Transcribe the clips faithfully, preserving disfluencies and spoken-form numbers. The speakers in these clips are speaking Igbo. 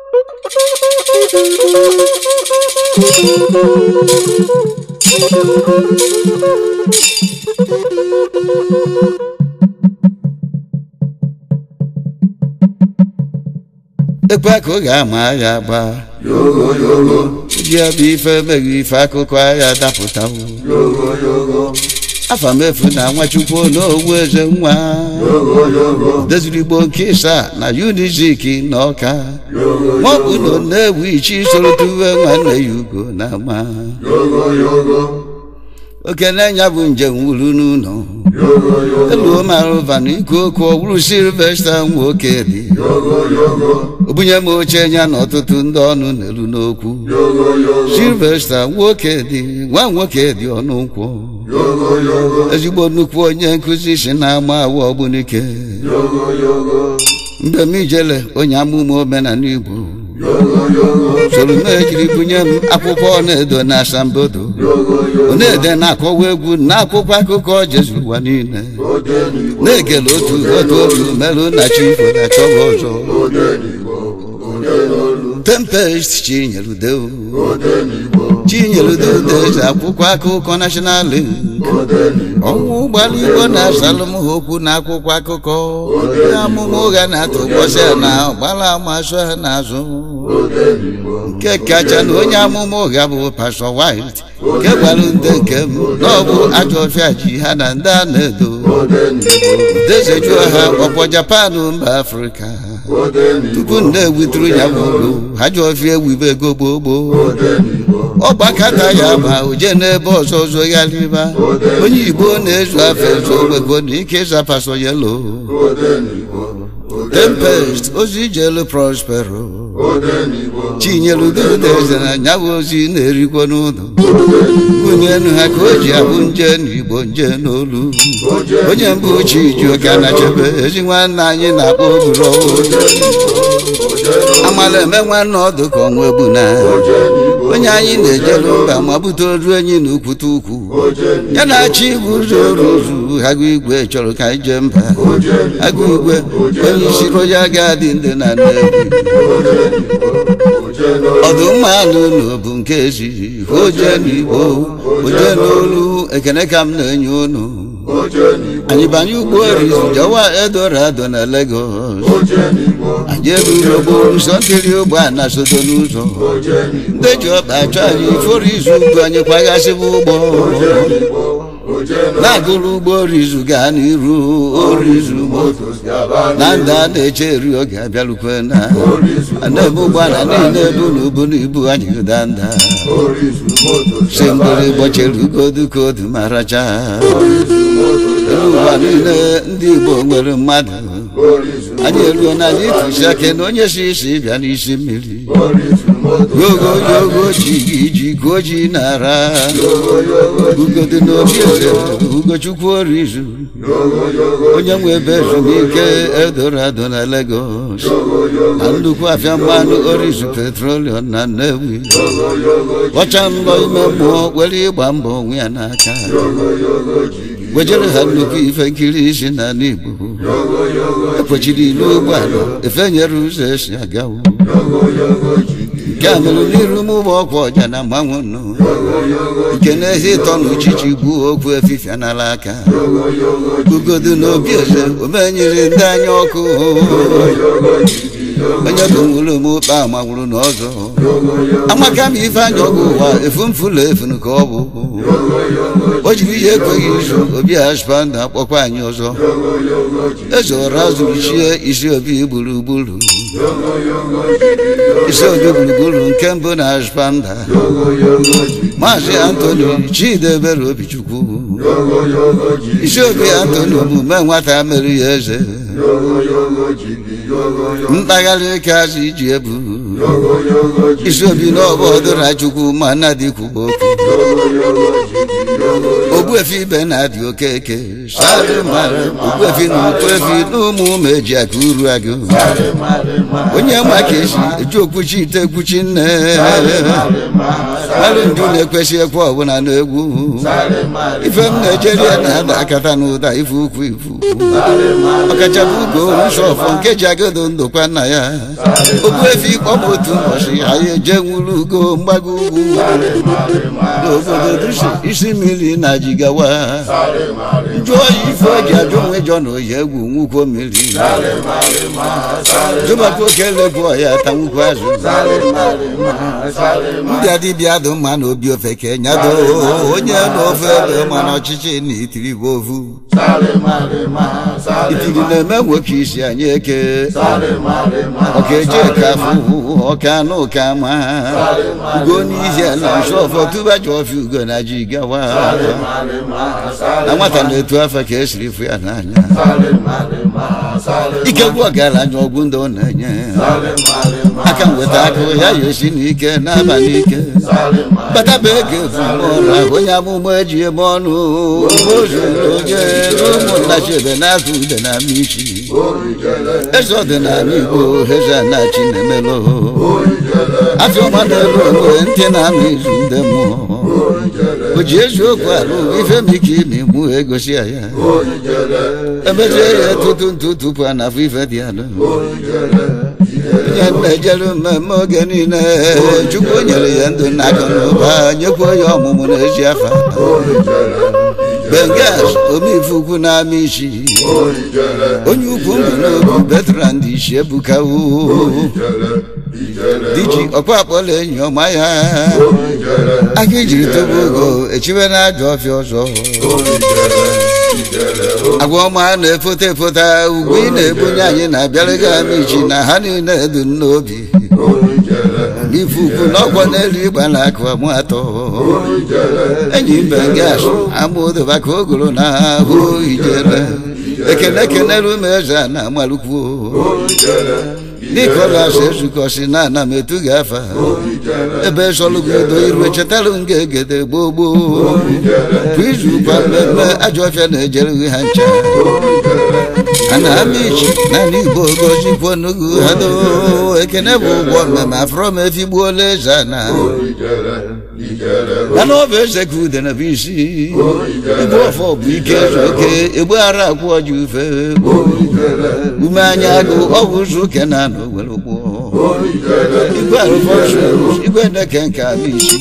Ekwa ko ga ma ya ba yogo yogo ya bi fe me fa akụkọ ya dapụta yogo yogo afa mefu na Nwachukwu n'owu eze nwa yogo yogo deziri Igbo nke ịsa na Unizik n'Ọka yogo maọbụ na na-ewu ichi soro tuwe nwanne ya ugo na ama yogo yogo okene nya bụ njem wuru n'ụlọ yogo yogo elu marụva na iko okwu ọwụrụ Sylvester nwoke dị yogo yogo obunye m oche nya na ọtụtụ ndị ọnụ n'elu n'okwu yogo yogo Sylvester nwoke dị nwa nwoke dị ọnụ nkwụ yogo yogo ezigbo nnukwu onye nkụzi si na-ama awụ ọgbunike yogo yogo mgbe m ijele onye amụma omenala Igbo yogo yogo soro m ejiri bunye m akwụkwọ na-edo na asambodo yogo yogo na-ede na-akọwa egwu na akwụkwọ akụkọ jezuru ụwa niile Odenigbo na-ekele otu otu otu merụ na chi ifo na chọwa ọzọ Odenigbo Odenolu Tempest Chinyere Odenigbo Chinyere eze akwụkwọ akụkọ National Link Odenigbo ọnwụ gbara Igbo na asalụm ha okwu na akwụkwọ akụkọ onye amụma ụgha na-atụ ụbọchị a na ọgbara amasụ ha n'azụ Odenigbo nke kacha na onye amụma ụgha bụ Pastor White nke gwara ndị nke m na ọ bụ ajọ ọfịa ji ha na ndị a na-edo dezejuo ha ọkpọ Japan mba Afrịka tupu ndị ewituru ya bụ olu ha ji ọfịa ewibe ego gboo gboo ọgbakata ya ma oje n'ebe ọzọ ọzọ ya liba onye Igbo na-ezu afọ ezu ogbego na ike ịza Pastor Yellow Tempest ozi jelu Prospero Chinyere eze na nya bụ ozi na-erikwa n'ụlọ nwunye enu ha ka o ji abụ nje n'Igbo nje n'olu onye mbụ Chijioka na chebe ezi nwanne anyị na-akpọ oburo amala eme nwanne ọdụ ka ọnwa egbu na onye anyị na-ejelu mba ma bute oru enyi na ukwute ukwu ya na-achị igwe ụzọ oruzu agụ igwe chọrọ ka anyị jee mba agụ igwe onye isi Royal Guard ndị na Nnewi ọdụmma n'ụlọ bụ nke ezighị oje n'Igbo oje n'olu ekene ka m na-enye unu anyị banye ụgbọ orizu jewa Eldorado na Lagos anyị eburu okporo ụzọ nkiri ụgbọ a na sodo n'ụzọ ndị ji ọkpa achọ anyị iforo izu ugwu anyị kwaghasịbụ ụgbọ na-agụrụ ụgbọ orizu gaa n'iru orizu na ndị a na-eche eri oge abịarukwe na na-eme ụgbọala niile bụ na ubu na ibu anyị gụda nda si mgbere gbọchere ugodu ka odu ma racha ụwa niile ndị Igbo nwere mmadụ anyị eruo n'ala ikusi ake na onye si isi bịa n'isi mmiri yogo yogo ji gị ji ka o ji nara ugodu n'obi eze Ugochukwu Orizu onye nwe ebe ezumike Eldorado na Lagos na nnukwu afịa mmanụ Orizu Petroleum na Nnewi ọcha mbọ ime mmụọ were ịgba mbọ onwe ya n'aka wejere ha nnukwu ife nkiri isi n'ala Igbo ekwechiri ilu ụgbọala efenyere ụzọ esi agawo nke a mere n'iru m ụgbọ ọkwa ọja na mmanwụ nụ nke n'ezi ịtọ na uchichi gbuo okwu efifia n'ala aka ugodu n'obi eze omenyere ndị anya ọkụ onye bụ nwụrụ m ụkpa amagwụrụ n'ọzọ amaka m ife anya ọgụ ụwa efu mfụlụ efunu ka ọ bụ o jiri ihe ekweghị izu obi husband akpọkwa anyị ọzọ eze ọra zụrụ chie isi obi gburugburu isi obi gburugburu nke mbụ na husband Maazị Anthony Chidebere Obichukwu isi obi Anthony omume nwata mere ya eze mkpagharị ka azụ iji ebu isi obi n'ọbọdụra Chukwu ma na dịkwu okwu Ogbuefi ibe na-adị Okeke Ogbuefi na Ukwefi na ụmụ ụmụ eji aka uru agụ onye ma ka esi eji okwuchi ite ekwuchi nne alụ ndị na-ekwesị ekwe ọbụla n'egwu ife m na-ejeri ya na-ada akata n'ụda ife ukwu ifu ọkachapụ ugo nsọfọ nke ji agado ndokwa nna ya Ogbuefi kpọpụ otu ụbọchị anyị eje nwuru ugo mgbago ugwu n'obodo dusi isi mmiri na Jigawa jụọ ya ife o ji ajụ onwe jọ na oyi egwu nwukwo mmiri jụbata oke lebụọ ya ta nwukwo azụ ndị adịbịa dị mma na obi ofeke nyado onye n'ofe ebe mana ọchịchị na itiri bụ ovu itiri na-eme nwoke isi anyị eke ọka eje ka afụ ọka anụ ụka ma ugo n'ihi ala nsọfọ tụba ji ọfịa ugo na Jigawa na nwata na-etu afọ ka esiri fụ ya n'anya ike gwụ ọgaranya ọgwụ ndị ọ na-enye aka nweta akụ ya ya esi n'ike n'abalị ike bataba ego efuọra onye amụma eji eme ọnụ ozuru onye n'ụmụnna chebe na-azụ ude na isi eze ọdịnala Igbo eze na-achị na-emelụ afịọma na-elu onwe ntị na-anụ izu ndị mmụọ o ji eziokwu alụ ife m ike ime mụ egosi ya emechie ya tutu ntụ tupu a na-afụ ife dị alụ onye na-ejere mmemme oge niile Chukwu nyere ya ndụ na akụ na ụba nyekwa ya ọmụmụ n'ezi afa Bengas omife ukwu na-ama isi onye ukwu mbụ n'obi Bertrand isi ebuka diji ọkwa akpọla enyi ọma ya aka ijiri tobe ogo echiwe na ajọ ọfịa ọzọ agwa ọma na-efota efota ugwu ị na-ebunye anyị na-abịara gị ama ichi na ha niile edu n'obi n'ife ukwu n'ọkwọ n'elu ịgba na akụ amụ atọ enyi Bengas amụdoba ka ogoro na ahụ ijele ekene kenere ume eze na amalukwu Nicholas ezukọsi na ana m etu gị afa ebe sọlụgodo iru echetara m ga-egede gboo gboo kwa izu kwa mmemme ajọ ọfịa na-ejere ha ncha ana ama ichi naanị Igbo gozikwo n'ugwu ha do ekene bụ ụgwọ mmemme afrọ m efigbuola eze na mana ọ bụ eze ka ude na bụ isi igbu ọfọ bụ ike ezu oke egbughara akwụ ọjị ufe ume anya agụ ọ bụ ụzọ ụke na anọ were ụgbọ igwe arụfọsụ igwe neke nke abụ isi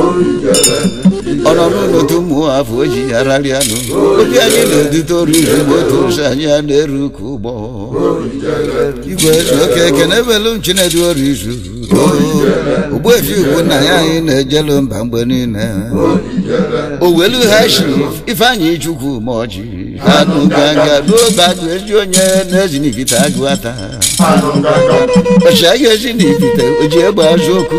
ọ nọ n'ụlọtu ụmụ afọ o ji ya rarịanụ obi anyị na-edute oru izu moto ụzọ anyị a na-eru ka ụgbọ igwe ezu oke ekene ebelu m Chinedu oru izu Ogbuefi ugwu nna ya anyị na-ejelu mba mgbe niile owelu ha shi Ifeanyị Chukwu ma ọjị anụ ganga n'oge agụ ezi onye na-ezinivite agụ ata ọchị agha ezinivite o ji egbe azụ okwu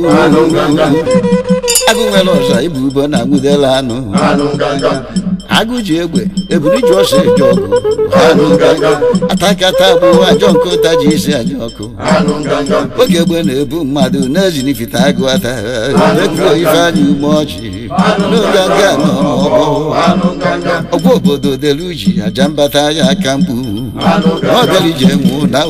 agụ nwere ọza ibu ubo na nwudela anụ agụ ji egbe eburu ji ọsọ eji ọgụ atakata bụ ajọ nkụta ji isi anya ọkụ oge egbe na-ebu mmadụ na-ezinivite agụ ata ekwuo Ifeanyị ume ọjị n'oge nga ọgwụ obodo delu ji aja mbata ya aka mkpu ọ bịara ije nwụ na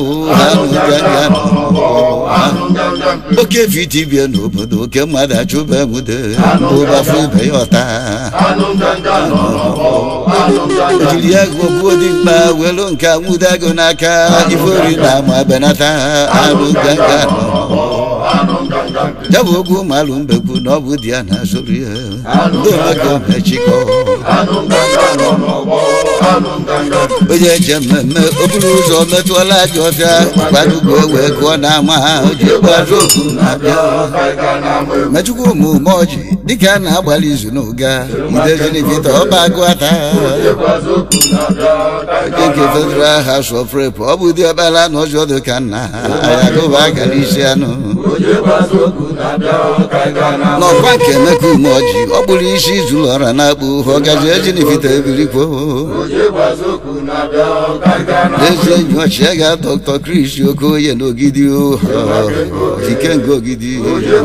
oke fiti bie n'obodo oke mmadụ achụba nwude ụbafụ ibe ya ọta ejiri ya gụọ dimkpa welu nke nwude agụ n'aka ifeori na ama benata anụ ganga jabu ogwu malụ mbekwu na ọ bụ di ya na-azụrụ ya ndị omeko mechikọ onye eje mmemme oburu ụzọ metụọla ajọ ọfịa kwadugo wee kụọ n'ama o ji gbazụ okwu na-abịa mechukwu ụmụme ọjị dịka a na-agbalị izu n'ụga idezinivite ọba agụ ata oje nke Federal House of Rep ọ bụ dị ọkpara na ọzọ dị ka nna ya gụba gara isi anụ n'ọkwa nke Emeka ume ọjị ọ kpụrụ isi izụlọ ọra na-akpụ ọgazi ezinivite ebirikwo n'ezi enyi ọchịagha Dr. Chris Okoye n'Ogidi Ikenga Ogidi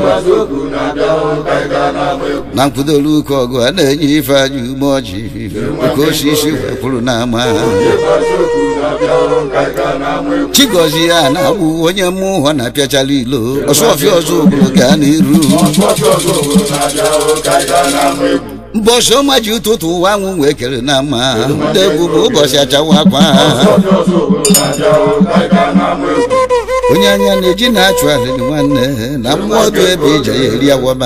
na mkwudolu ụka ọgụ a na-enye Ifeanyị ume ọjị oke osisi wepụrụ n'ama Chigozie ya na-abụ onye mmụọ na-apịachala ilo Ọsụọfịa ọzọ obodo gaa n'iru mbọsị ọma ji ụtụtụ ụwa anwụ wee kere na mma ndị egwu bụ ụbọchị achawa akwa onye anya na-eji na-achụ alịrị nwanne na mmụọ dị ebe ije ya eri awọba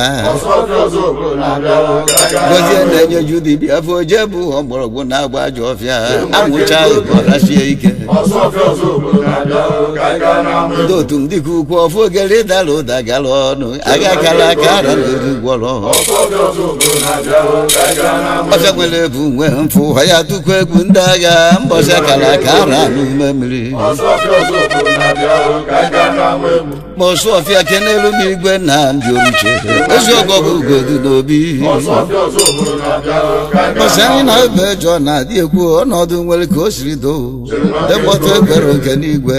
Gozie na-enye ju dibịa afọ oje bụ mgbọrọgwụ na-agba ajọ ọfịa anwụcha ọrasie ike ndị otu ndị ka ukwu ọfụ ogere dara ụda gara ọnụ aga akara aka ara na-eri gwọrọ ọfịa nwere ebu nwe mfụ ya tukwu egwu ndị agha mbọsị akara aka ara n'ume mmiri ma Ọsụọfịa kenelu m igwe na ndị oruche ezi ọgọ bụ ugodu n'obi mbọsị anyị na-ebe jọ na-adị ekwu ọnọdụ nwere ka o siri doo depọta ekwere oke n'igwe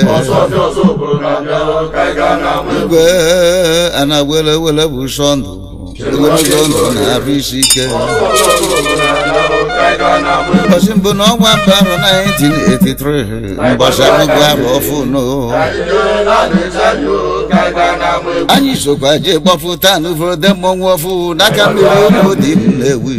igwe a na-were were bụ sọ ndụ ogologo ndụ na-arụ isi ike ụbọchị mbụ n'ọnwa mbụ arọ nineteen eighty-three mbọchị amụgwọ arọ ọfụnụ anyị sokwa jee gbapụta n'ụfọdụ mmọnwụ ọfụ n'aka mmiri olu dị m na-ewi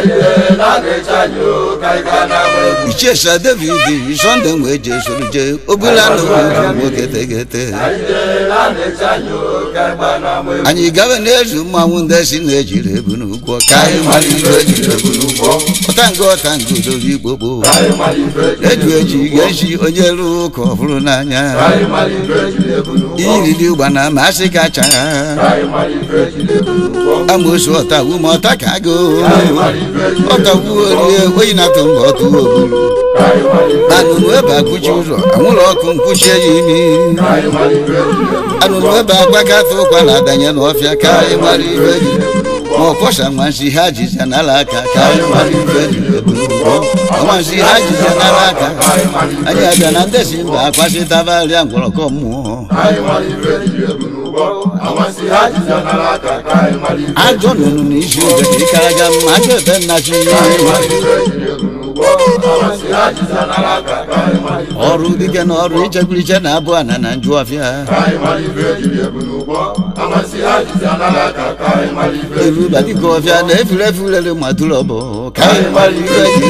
Ichie Sir David Sunday wee jee soro jee obula na nwoke tegete anyị gawe n'ezu mmanwụ ndị si na-ejiri ebu n'ụgwọ ka anyị mara ibe ejiri ebu n'ụgwọ ọtango ọtango dozi igbogbo eju eji ga-eji onye rụọ ụka ọhụrụ n'anya iriri ụgba na masị kacha amosu ọtawu ma ọta ka agụ ọtawu orie oyi na-atụ mba ọtụ oburu anụnụ ebe akụchi ụzọ anwụrụ ọkụ nkwụchi ya imi anụnụ ebe agbakata ụkwa na-adanye n'ọfịa ka anyị mara ibe ji ma ọkọsa nwansi ha jiza n'ala aka ka anyị mara ibe ji nwansi ha jiza n'ala aka anyị abịa na ndị si mba akwasịtabarịa ngwọrọkọ mmụọ ajọ nụnụ n'isi oge ka ịkaraga mma ajọ ebe nnachi ọrụ dike na ọrụ ichekwuriche na abụ ana na njụ ọfịa eruba dịka ọfịa na efure efurere matụrụ ọbụ ka anyị mara ibe ji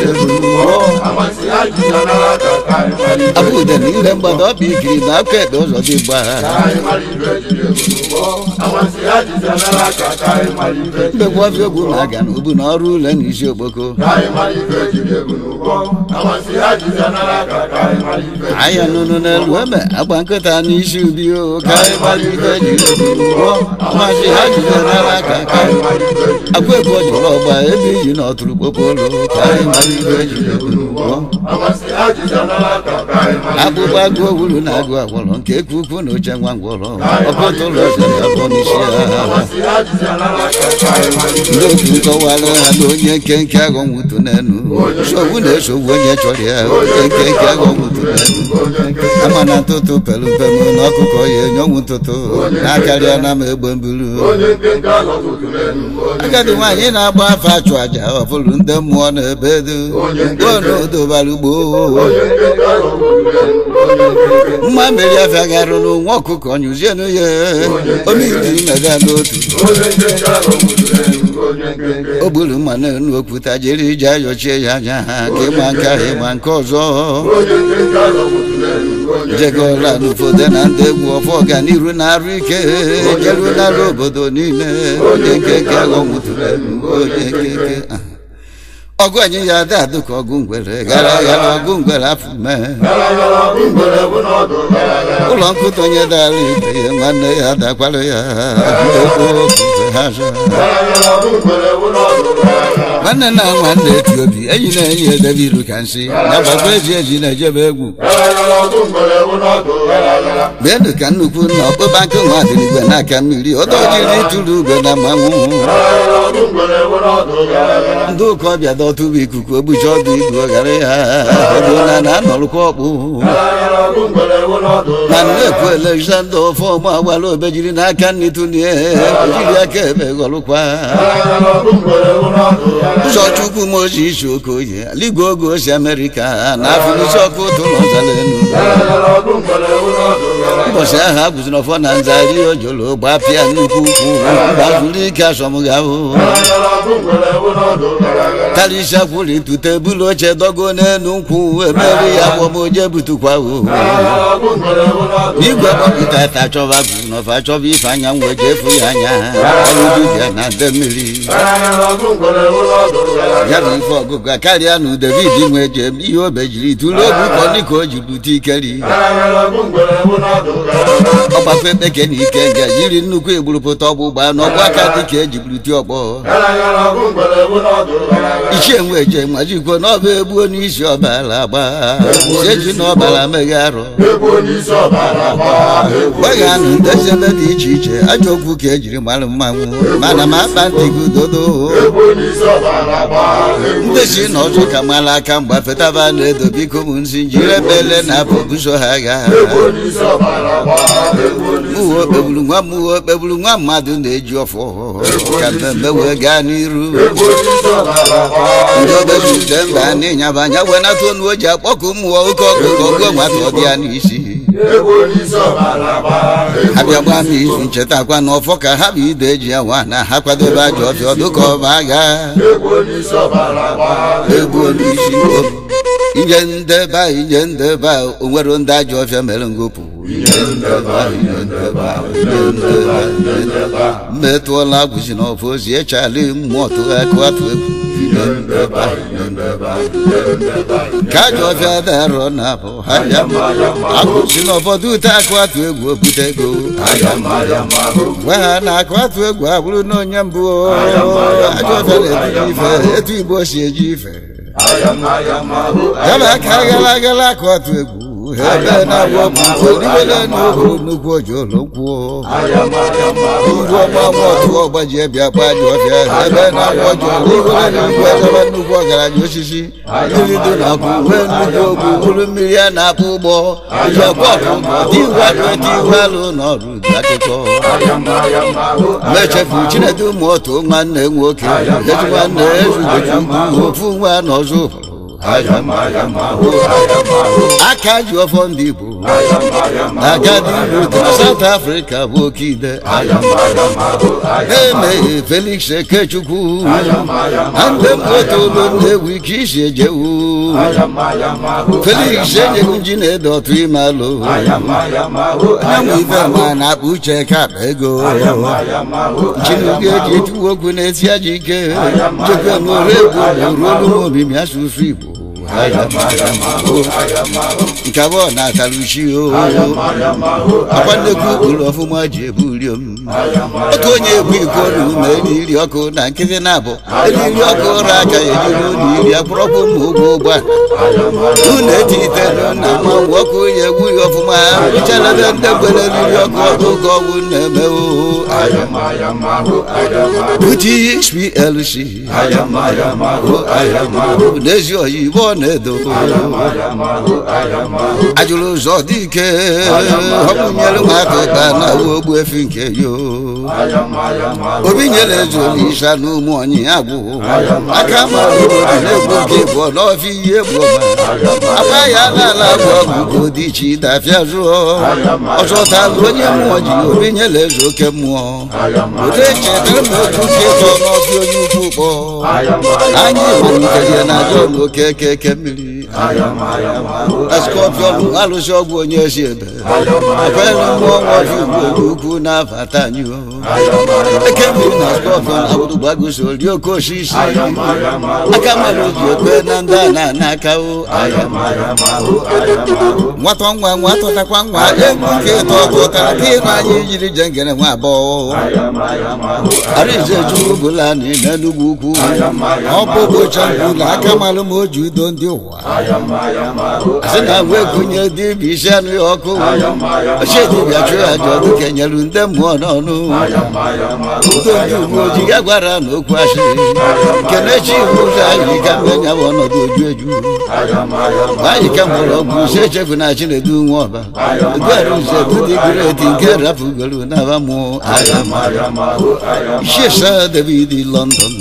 abụde na ire mgbada ọbụ ikiri na aka ekpe ụzọ dị gba mbekwa ọfịa egwu na-aga na ubu na ọrụ ụlọ na isi okpoko anya nụnụ n'elu ebe agba nkịta n'isi ubi o ka anyị mara ibe ji amasị ha jide n'ala aka ka akwa ebe ọ jụrụ ọgba ebe iji na ọtụrụ kpokpolo ka anyị mara ibe ji akpụkpọ agụ owuru na agụ agwọrọ nke ekwu ukwu na oche nwa ngwọrọ ọkọta ụlọ ọzọ na-abụọ n'isi ha ndị otu nkọwara ha na onye nkenke aghọ nwụtụ n'enu nsogbu na-esogbu onye chọrọ ya onye nkenke aghọ nwụtụ n'enu ama na ntụtụ pelu mpemu na ọkụkọ ya enye ọnwụ ntụtụ na-akarịa na ma egbe mburu agadi nwaanyị na-agba afọ achụ aja ọfụrụ ndị mmụọ na ebe edu onodobara ugbo mma mmeri afịa garụ n'nwa ọkụkọ nyụzienụ ya omiri mega n'otu o gburu mma n'elu okwuta jiri ije ayọchie ya anya ha ka ịma nke ahụ ịma nke ọzọ jegola n'ụfọdụ na ndị egwu ọfọ ọganiru na-arụ ike jeruo n'ala obodo niile onye nkeke aghọ nwụtụrụ onye nkeke ọgụ anyị ya ada adụ ka ọgụ ngwere gara gara ọgụ ngwere afọ mee ụlọ nkụta onye dara ibe ya nwanne ya dakwara ya nwanne na nwanne eti obi enyi na-enyi edebe iru ka nsị na gbagba eji eji na-ejebe egwu bịanụ ka nnukwu na ọkpụkpa nke nwa dịrị igwe n'aka mmiri ọdọ jiri ịtụrụ ugwe na mmanwụ ndị ụka ọbịa dọtụ bụ ikuku ogbuchi ọdụ igwe ghara ya ọdụna na anọrụkwa ọkpụ na nnekwu Alexander ọfọma agbara obejiri n'aka nri tụlie jiri aka ebe ghọrụkwa ụzọchukwu Moses Okoye aligwe oge osi Amerịka na afụlisi ọkụ ụtụ n'ọzara enu ụbọchị ahụ a gụziri ọfọ na nzari ojolo gbapịa nnukwu ukwu gbazuru ike asọmghị ahụ karịsịa kwụrụ tute bulu oche dogo n'elu nkwụ emeri ya gbọmoje butukwa igwe gbọpụta ta chọba bụ n'ọfa chọba ife anya nwe jefu ya anya ọrụ dibịa na nde mmiri ya bụ ife ọgụgụ karịa na David nwe jem ihe obejiri tụrụ obu kọnịka o ji bute ikeri ọgbafe ekpeke na ike nga jiri nnukwu egburupụta ọgbụgba n'ọgbụ aka dịka eji buruti ọgbọ ichie nwe je majikwo n'ọba egbuo n'isi ọbara agba eji n'ọbara meghe arụ gbaghanụ ndezebe dị iche iche ajọ okwu ka ejiri mara mmanwụ mana ma akpa ntị gị dodo ndị si na ọzọ ka mara aka mgba fetaba na-edo biko m nsi jiri ebele na apụ buso ha agha mụwe okpegburu nwa mụwe okpegburu nwa mmadụ na-eji ọfọ ka mmemme wee gaa n'iru ndị obezute mba n'ịnyaba anya wee nata onu o ji akpọkụ mmụọ oke ọkụkọ gụọ nwata ọ dị ya n'isi abịa gba m izu nchetakwa na ọfọ ka ha bụ ide eji ya nwa na ha kwadobe ajọ ọfịa ọdụ ka ọba agha egbuo n'isi inye ndeba inye ndeba o nwere ndị ajọ ọfịa mere ngopụ mmetụọla agwụzi n'ọfọ ozi echali mmụọ tụgha akụ atụ egwu ka ajọ ọfịa darọ na abụ agwụzi n'ụfọdụ ute akụ atụ egwu obute ego gwa ha na akụ atụ egwu abụrụ na onye mbụ ajọ ọfịa na-ebuji ife etu Igbo si eji ife yaba aka agara agara akụ atụ egwu ebe na-agwọ bụ oliwele n'ohuru nnukwu ojolo nkwuo ngwa ọgbanwe ọtụ ọgbaji ebịa gba ajọ ọfịa ebe na-agwọ ojolo iwele n'ugwu ezebe nnukwu ọgaranya osisi mmiri dị na-akwụ uwe nnukwu ogwu bụrụ mmiri a na-akpụ ụgbọ ijekwa ọkụkọ tiwatụeti iwealụ n'ọrụ akụkọ mechefu Chinedu ụmụ otu nwanne nwoke eji nwanne ezugoju ofu nwa n'ọzọ aka ji ọfọ ndị Igbo agadi Ruth na South Africa bụ oke ide emeghe Felix Ekechukwu na ndị mkpotolo na-ewu ike isi ejewu Felix enyeghị ji na-ede ọtụ ime alụ anyanwụ ife ma na-akpa uche ka akpa ego Chinuge eji etuwu okwu na-esi aja ike njekwe n'ore egwu ruo olu omimi asụsụ Igbo nke abụọ na-atara uchi akwa nnekwu ụkpụrụ ọfụma ji ebu uriom otu onye ebu iko n'ume n'iri ọkụ na nkịtị na-abụ eriri ọkụ ụra aka ejiri ụlọ iri akpụrọkpụ ma ụgwọ ụgbọ unu etite na mmanwụ ọkụ onye egwu ya ọfụma richalebe ndị mgbere eriri ọkụ ọkụ ka ọgwụ na-eme uti H P L C n'ezi oyibo na-edo ajụrụ ụzọ dị ike ọbụnyere nwata ụka na ogbu efi nke yo obi nyere eze Olisa na ụmụ onye agwụ aka mara obodo na-egbu oge bụ n'ọfịa ihe egbu ọma akpa ya n'ala bụ ọgwụ dị iche ịdafịa zụọ ọzọ talụ onye mmụọ ji obi nyere eze oke mmụọ otu echetara m otu nke tọ n'ọfịa onye ukwu kpọ anyị malitere na ajọ oke keke mmiri Scorpion alụsị ọgwụ onye si ebe akwere mmụọ nwaji ugbo ukwu na-afata anyị eke mmiri na Scorpion abụrụ gbagoso ri oke osisi aka mara oji ekpe na ndị a na-anaka nwata nwa nwata takwa nwa egwu nke ịtọ tụtara ka ịnụ anyị jiri jengere nwa abụọ Arize Chukwu bụla n'ime n'ugwu ukwu ọ bụ ụbọchị mbụ na aka mara m o ji udo ndị ụwa asị na wee gụnye dibịa isi anụ ya ọkụ ọchị dibịa chụọ aja ọdụ kenyelu ndị mmụọ n'ọnụ udo ndị uwe ojii ya gwara na okwu asịrị kenechi iwu ụzọ anyị ka mmenya bụ ọnọdụ oju eju anyị ka mgbọrọgwụ ise echefu na Chinedu nwa ọba egwere uze bụdị greti nke rapụgoro n'aba mmụọ Ishesa David London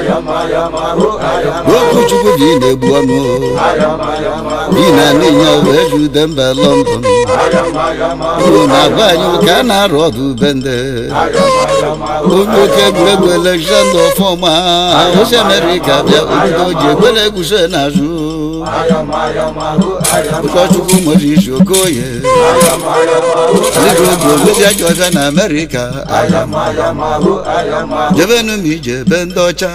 Okwuchukwu bi na-egbu ọnụ bi na n'inya wee jude mba London uru na-agwa anyị ka a na-arụ ọdụ bende onye oke egwuregwu Alexander Ọfọma osi Amerịka bịa obido ji ekwere egwuso n'azụ ụkọchukwu nwere isi Okoye ozi ajọ ọcha na Amerịka jebenu m ije ebe ndị ọcha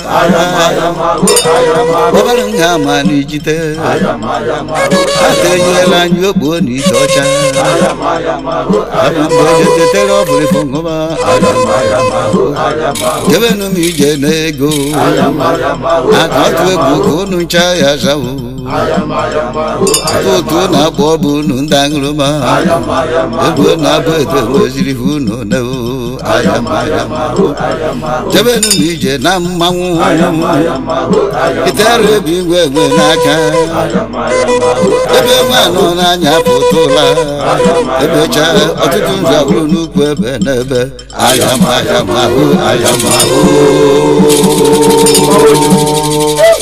ọbara nha ma n'ijite aka enyela anyị okpuo na ite ọcha abụ mgbe ejetetere ọbụrịfụ ṅụba jebenu m ije n'ego aka ọtụ egwu ka unu ncha ya zawo otu na-akpọ ọbụ unu ndị aṅụrụma egwu na-abụ edo nweziri ha unu newo jebenu m ije na mmanwụ itere ebe igwe enwe n'aka ebe nwa nọ n'anya pụtụla ebecha ọtụtụ nzu abụrụ n'ukwu ebe n'ebe ayamahụ ayamahụ